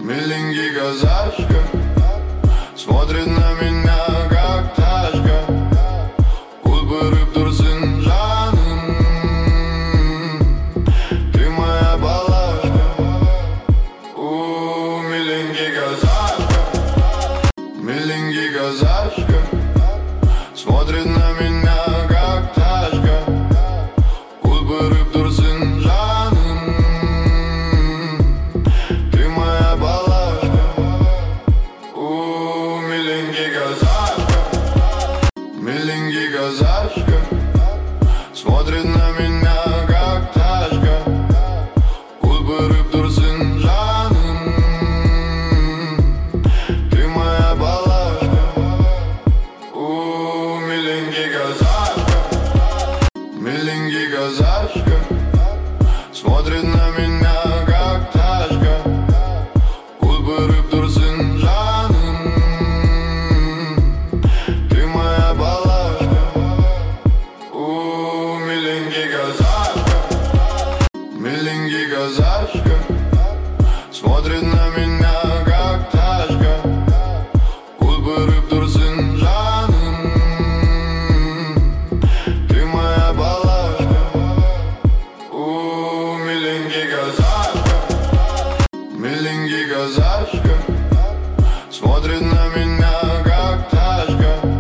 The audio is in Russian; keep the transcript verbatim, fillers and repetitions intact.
Миленький казачка смотрит на меня, как тачка. Кулбырып турсын жаным, ты моя балашка. У, миленький казачка, миленький казачка смотрит на меня, как тачка. Кулбырып турсын жаным, ты моя балашка. У, миленький казачка, миленький казачка смотрит на меня, как тачка. Кулбырып турсын жаным, ты моя балашка. У, миленький казачка, миленький казачка смотрит на меня, как тачка. Кулбырып турсын жаным, ты моя балашка. У, миленький казачка, миленький казачка смотрит на меня, как тачка. Кулбырып турсын жаным, ты моя балашка. У, миленький казачка, миленький казачка